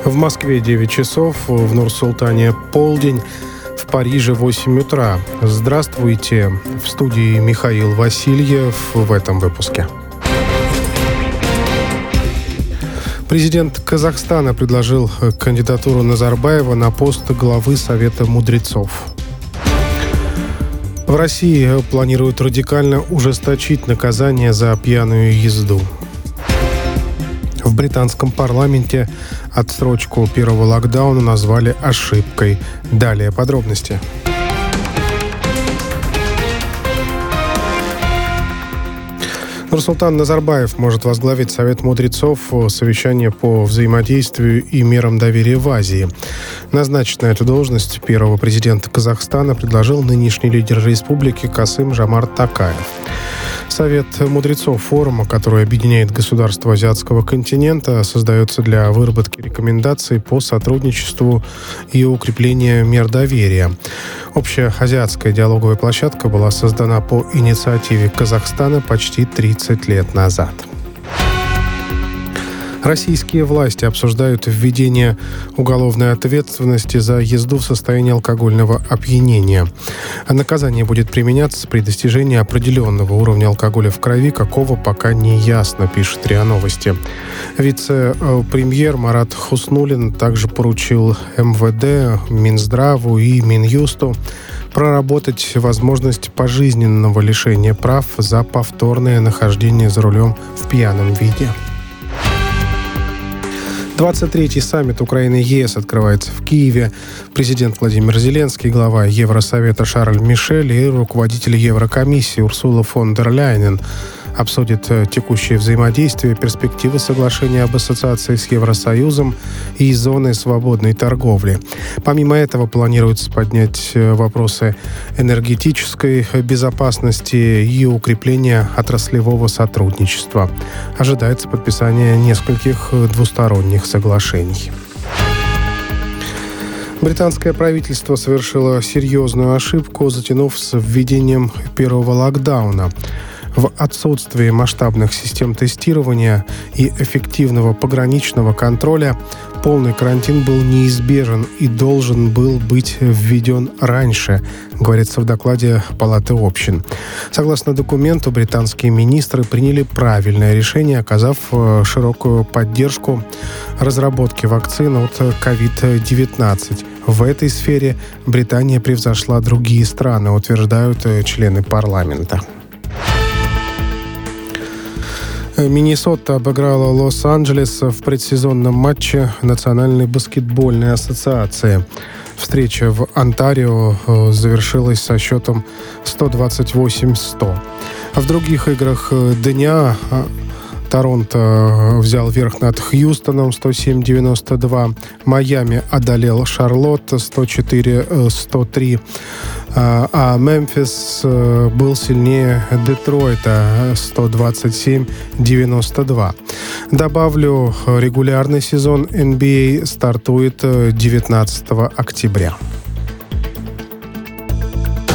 В Москве 9 часов, в Нур-Султане полдень, в Париже 8 утра. Здравствуйте, в студии Михаил Васильев в этом выпуске. Президент Казахстана предложил кандидатуру Назарбаева на пост главы Совета мудрецов. В России планируют радикально ужесточить наказание за пьяную езду. В британском парламенте отсрочку первого локдауна назвали ошибкой. Далее подробности. Нурсултан Назарбаев может возглавить Совет мудрецов, совещание по взаимодействию и мерам доверия в Азии. Назначить на эту должность первого президента Казахстана предложил нынешний лидер республики Касым-Жомарт Токаев. Совет мудрецов форума, который объединяет государства азиатского континента, создается для выработки рекомендаций по сотрудничеству и укреплению мер доверия. Общая азиатская диалоговая площадка была создана по инициативе Казахстана почти 30 лет назад. Российские власти обсуждают введение уголовной ответственности за езду в состоянии алкогольного опьянения. Наказание будет применяться при достижении определенного уровня алкоголя в крови, какого пока не ясно, пишет РИА Новости. Вице-премьер Марат Хуснуллин также поручил МВД, Минздраву и Минюсту проработать возможность пожизненного лишения прав за повторное нахождение за рулем в пьяном виде. 23-й саммит Украины-ЕС открывается в Киеве. Президент Владимир Зеленский, глава Евросовета Шарль Мишель и руководитель Еврокомиссии Урсула фон дер Ляйен обсудят текущее взаимодействие, перспективы соглашения об ассоциации с Евросоюзом и зоны свободной торговли. Помимо этого, планируется поднять вопросы энергетической безопасности и укрепления отраслевого сотрудничества. Ожидается подписание нескольких двусторонних соглашений. Британское правительство совершило серьезную ошибку, затянув с введением первого локдауна. В отсутствии масштабных систем тестирования и эффективного пограничного контроля полный карантин был неизбежен и должен был быть введен раньше, говорится в докладе Палаты общин. Согласно документу, британские министры приняли правильное решение, оказав широкую поддержку разработке вакцин от COVID-19. В этой сфере Британия превзошла другие страны, утверждают члены парламента. Миннесота обыграла Лос-Анджелес в предсезонном матче Национальной баскетбольной ассоциации. Встреча в Онтарио завершилась со счетом 128-100. В других играх дня Торонто взял верх над Хьюстоном 107-92. Майами одолел Шарлотт 104-103. А Мемфис был сильнее Детройта 127-92. Добавлю, регулярный сезон NBA стартует 19 октября.